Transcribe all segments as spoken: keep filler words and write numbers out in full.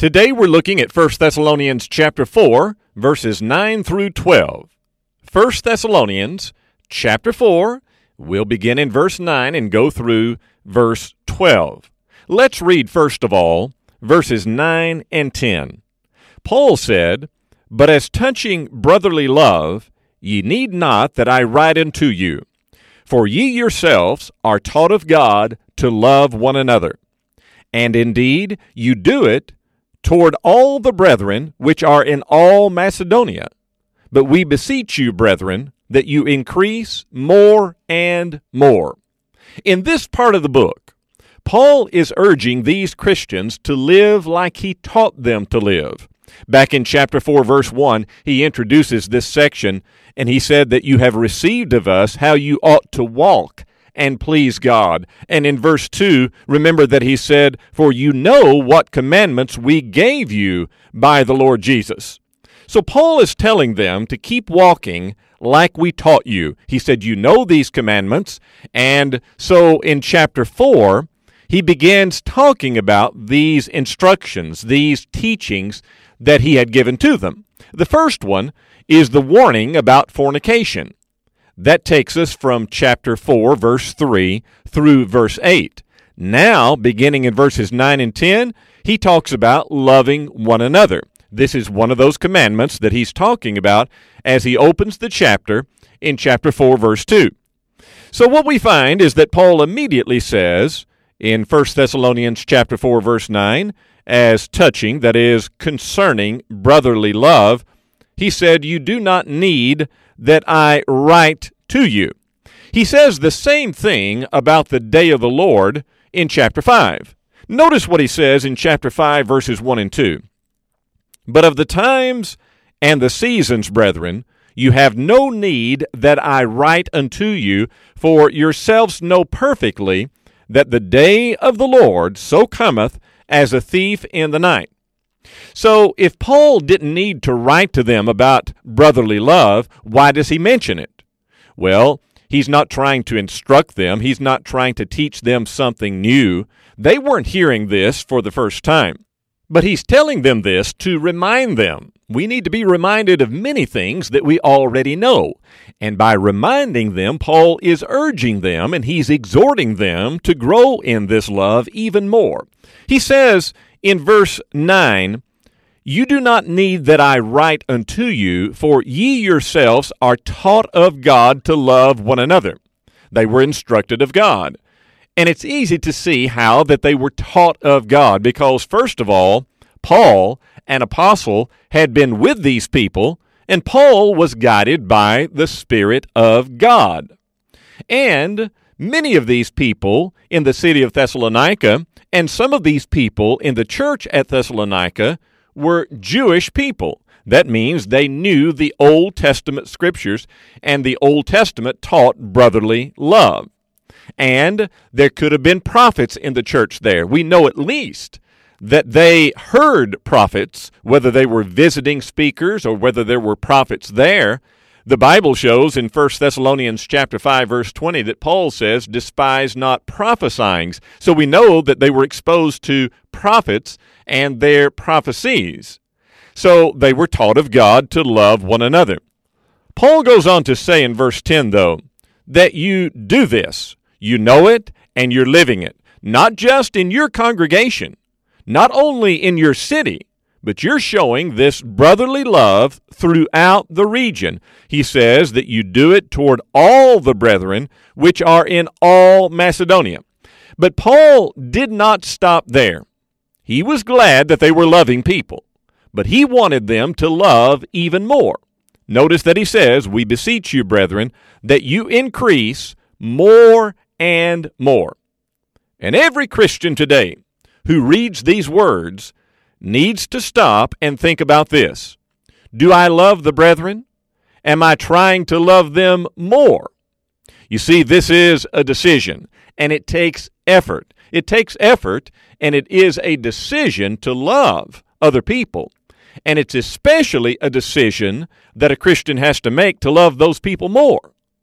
Today we're looking at First Thessalonians chapter four, verses nine through twelve. First Thessalonians chapter four, we'll begin in verse nine and go through verse twelve. Let's read first of all verses nine and ten. Paul said, "But as touching brotherly love, ye need not that I write unto you, for ye yourselves are taught of God to love one another. And indeed you do it toward all the brethren which are in all Macedonia. But we beseech you, brethren, that you increase more and more." In this part of the book, Paul is urging these Christians to live like he taught them to live. Back in chapter four, verse one, he introduces this section, and he said that you have received of us how you ought to walk and please God. And in verse two, remember that he said, "For you know what commandments we gave you by the Lord Jesus." So Paul is telling them to keep walking like we taught you. He said, you know these commandments. And so in chapter four, he begins talking about these instructions, these teachings that he had given to them. The first one is the warning about fornication. That takes us from chapter four, verse three, through verse eight. Now, beginning in verses nine and ten, he talks about loving one another. This is one of those commandments that he's talking about as he opens the chapter in chapter four, verse two. So what we find is that Paul immediately says in First Thessalonians chapter four, verse nine, as touching, that is, concerning brotherly love, he said, "You do not need that I write to you." He says the same thing about the day of the Lord in chapter five. Notice what he says in chapter five, verses one and two. "But of the times and the seasons, brethren, you have no need that I write unto you, for yourselves know perfectly that the day of the Lord so cometh as a thief in the night." So if Paul didn't need to write to them about brotherly love, why does he mention it? Well, he's not trying to instruct them. He's not trying to teach them something new. They weren't hearing this for the first time. But he's telling them this to remind them. We need to be reminded of many things that we already know. And by reminding them, Paul is urging them and he's exhorting them to grow in this love even more. He says in verse nine, "You do not need that I write unto you, for ye yourselves are taught of God to love one another." They were instructed of God. And it's easy to see how that they were taught of God, because first of all, Paul, an apostle, had been with these people, and Paul was guided by the Spirit of God. And many of these people in the city of Thessalonica, and some of these people in the church at Thessalonica, were Jewish people. That means they knew the Old Testament scriptures, and the Old Testament taught brotherly love. And there could have been prophets in the church there. We know at least that they heard prophets, whether they were visiting speakers or whether there were prophets there. The Bible shows in First Thessalonians chapter five, verse twenty, that Paul says, "Despise not prophesying." So we know that they were exposed to prophets and their prophecies. So they were taught of God to love one another. Paul goes on to say in verse ten, though, that you do this. You know it, and you're living it. Not just in your congregation, not only in your city, but you're showing this brotherly love throughout the region. He says that you do it toward all the brethren which are in all Macedonia. But Paul did not stop there. He was glad that they were loving people, but he wanted them to love even more. Notice that he says, "We beseech you, brethren, that you increase more and more." And every Christian today who reads these words needs to stop and think about this. Do I love the brethren? Am I trying to love them more? You see, this is a decision, and it takes effort. It takes effort, and it is a decision to love other people. And it's especially a decision that a Christian has to make to love those people more.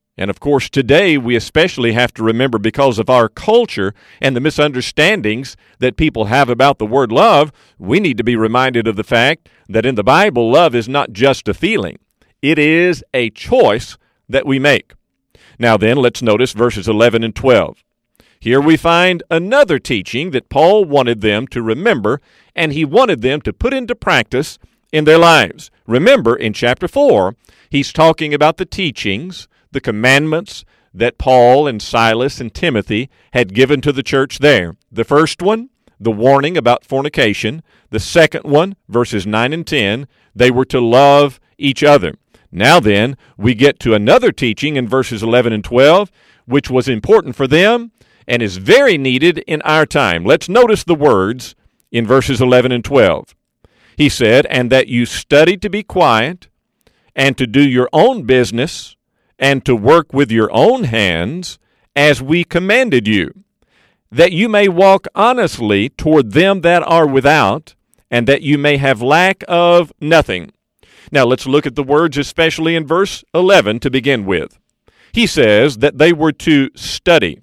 And of course, today we especially have to remember, because of our culture and the misunderstandings that people have about the word love, we need to be reminded of the fact that in the Bible, love is not just a feeling. It is a choice that we make. Now then, let's notice verses eleven and twelve. Here we find another teaching that Paul wanted them to remember, and he wanted them to put into practice in their lives. Remember, in chapter four, he's talking about the teachings, the commandments that Paul and Silas and Timothy had given to the church there. The first one, the warning about fornication. The second one, verses nine and ten, they were to love each other. Now then, we get to another teaching in verses eleven and twelve, which was important for them and is very needed in our time. Let's notice the words in verses eleven and twelve. He said, "And that you study to be quiet, and to do your own business, and to work with your own hands, as we commanded you, that you may walk honestly toward them that are without, and that you may have lack of nothing." Now let's look at the words, especially in verse eleven to begin with. He says that they were to study.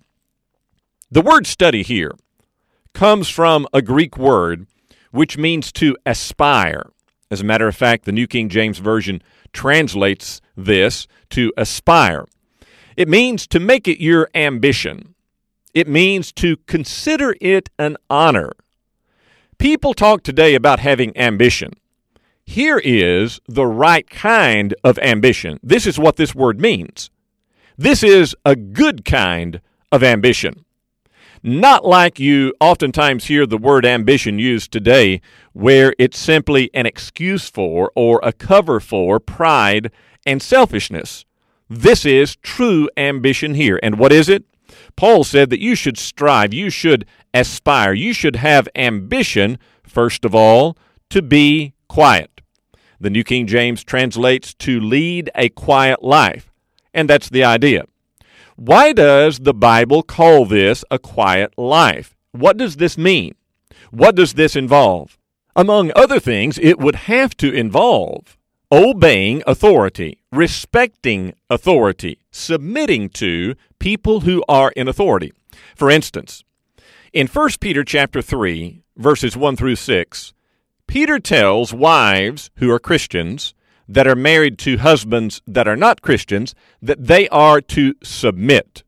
The word study here comes from a Greek word which means to aspire. As a matter of fact, the New King James Version translates this to aspire. It means to make it your ambition. It means to consider it an honor. People talk today about having ambition. Here is the right kind of ambition. This is what this word means. This is a good kind of ambition. Not like you oftentimes hear the word ambition used today, where it's simply an excuse for or a cover for pride and selfishness. This is true ambition here. And what is it? Paul said that you should strive, you should aspire, you should have ambition, first of all, to be quiet. The New King James translates to lead a quiet life, and that's the idea. Why does the Bible call this a quiet life? What does this mean? What does this involve? Among other things, it would have to involve obeying authority, respecting authority, submitting to people who are in authority. For instance, in First Peter chapter three, verses one through six, Peter tells wives who are Christians that are married to husbands that are not Christians, that they are to submit.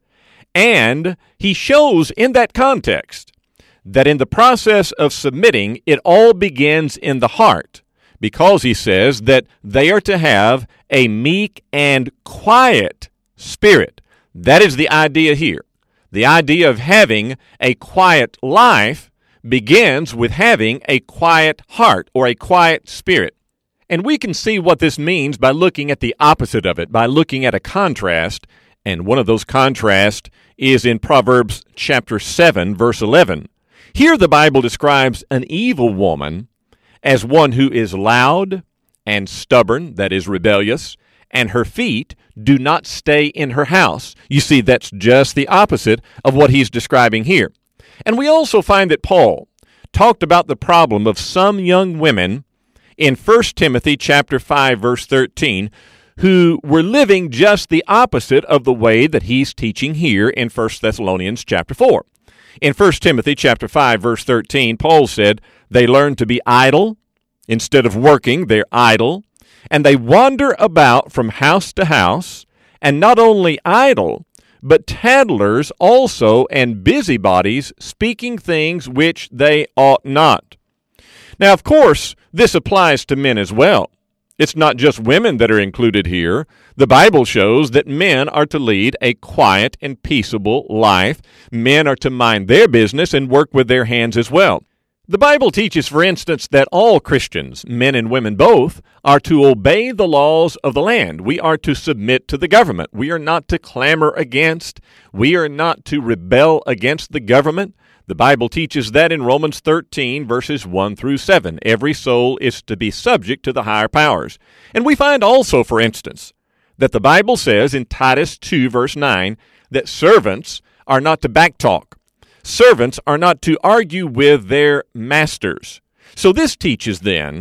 And he shows in that context that in the process of submitting, it all begins in the heart, because he says that they are to have a meek and quiet spirit. That is the idea here. The idea of having a quiet life begins with having a quiet heart or a quiet spirit. And we can see what this means by looking at the opposite of it, by looking at a contrast, and one of those contrasts is in Proverbs chapter seven, verse eleven. Here the Bible describes an evil woman as one who is loud and stubborn, that is rebellious, and her feet do not stay in her house. You see, that's just the opposite of what he's describing here. And we also find that Paul talked about the problem of some young women in First Timothy chapter five, verse thirteen, who were living just the opposite of the way that he's teaching here in First Thessalonians chapter four. In First Timothy chapter five, verse thirteen, Paul said, they learn to be idle. Instead of working, they're idle. And they wander about from house to house, and not only idle, but tattlers also and busybodies, speaking things which they ought not. Now, of course, this applies to men as well. It's not just women that are included here. The Bible shows that men are to lead a quiet and peaceable life. Men are to mind their business and work with their hands as well. The Bible teaches, for instance, that all Christians, men and women both, are to obey the laws of the land. We are to submit to the government. We are not to clamor against. We are not to rebel against the government. The Bible teaches that in Romans thirteen, verses one through seven. Every soul is to be subject to the higher powers. And we find also, for instance, that the Bible says in Titus two, verse nine, that servants are not to backtalk. Servants are not to argue with their masters. So this teaches then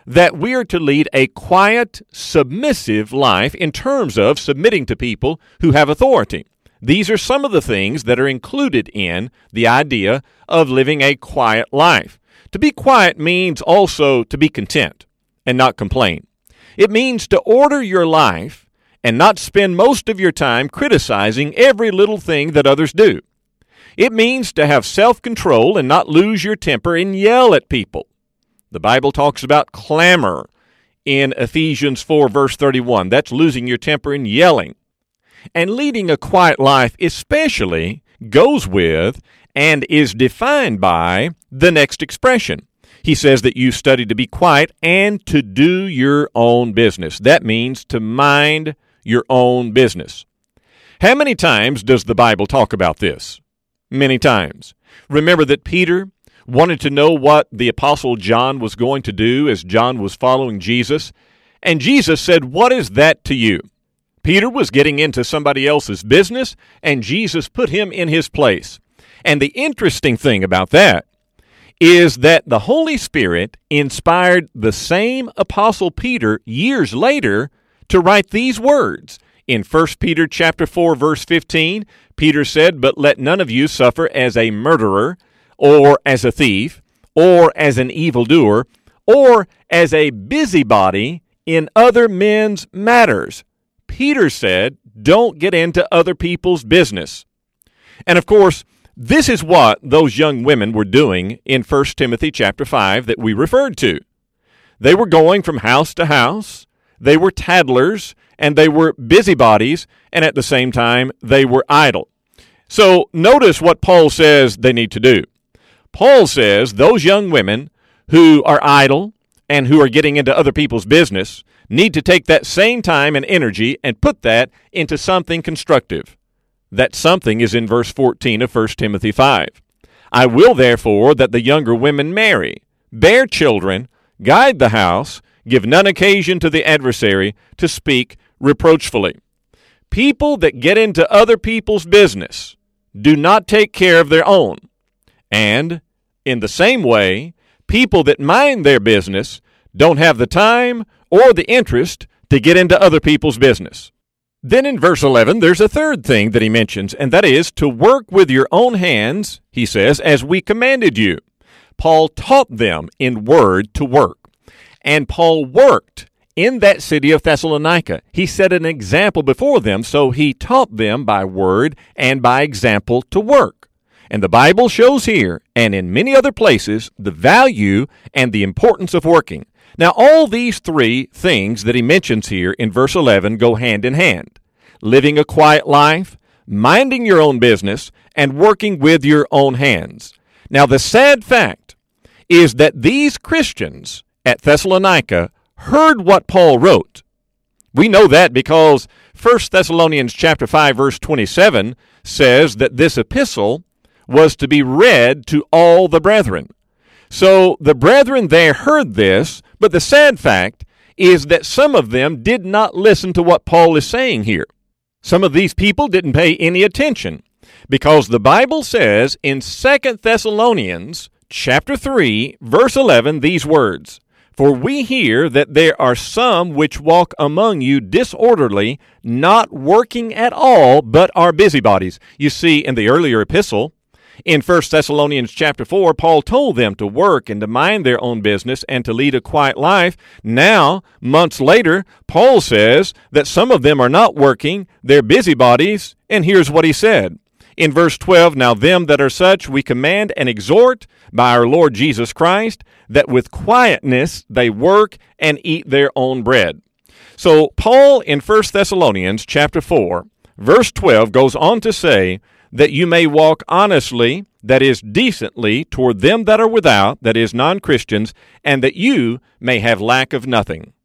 that we are to lead a quiet, submissive life in terms of submitting to people who have authority. These are some of the things that are included in the idea of living a quiet life. To be quiet means also to be content and not complain. It means to order your life and not spend most of your time criticizing every little thing that others do. It means to have self-control and not lose your temper and yell at people. The Bible talks about clamor in Ephesians four, verse thirty-one. That's losing your temper and yelling. And leading a quiet life especially goes with and is defined by the next expression. He says that you study to be quiet and to do your own business. That means to mind your own business. How many times does the Bible talk about this? Many times. Remember that Peter wanted to know what the Apostle John was going to do as John was following Jesus. And Jesus said, "What is that to you?" Peter was getting into somebody else's business, and Jesus put him in his place. And the interesting thing about that is that the Holy Spirit inspired the same Apostle Peter years later to write these words. In First Peter chapter four, verse fifteen, Peter said, "But let none of you suffer as a murderer, or as a thief, or as an evildoer, or as a busybody in other men's matters." Peter said, don't get into other people's business. And of course, this is what those young women were doing in First Timothy chapter five that we referred to. They were going from house to house. They were tattlers, and they were busybodies, and at the same time, they were idle. So notice what Paul says they need to do. Paul says those young women who are idle and who are getting into other people's business need to take that same time and energy and put that into something constructive. That something is in verse fourteen of First Timothy five. "I will therefore that the younger women marry, bear children, guide the house, give none occasion to the adversary to speak reproachfully." People that get into other people's business do not take care of their own. And in the same way, people that mind their business don't have the time or the interest to get into other people's business. Then in verse eleven, there's a third thing that he mentions, and that is to work with your own hands, he says, as we commanded you. Paul taught them in word to work. And Paul worked in that city of Thessalonica. He set an example before them, so he taught them by word and by example to work. And the Bible shows here, and in many other places, the value and the importance of working. Now, all these three things that he mentions here in verse eleven go hand in hand. Living a quiet life, minding your own business, and working with your own hands. Now, the sad fact is that these Christians at Thessalonica heard what Paul wrote. We know that because First Thessalonians chapter five, verse twenty-seven says that this epistle was to be read to all the brethren. So the brethren there heard this, but the sad fact is that some of them did not listen to what Paul is saying here. Some of these people didn't pay any attention because the Bible says in Second Thessalonians chapter three, verse eleven, these words, "For we hear that there are some which walk among you disorderly, not working at all, but are busybodies." You see, in the earlier epistle, in First Thessalonians chapter four, Paul told them to work and to mind their own business and to lead a quiet life. Now, months later, Paul says that some of them are not working, they're busybodies, and here's what he said. In verse twelve, "Now them that are such we command and exhort by our Lord Jesus Christ, that with quietness they work and eat their own bread." So Paul in First Thessalonians chapter four, verse twelve goes on to say that you may walk honestly, that is, decently, toward them that are without, that is, non-Christians, and that you may have lack of nothing.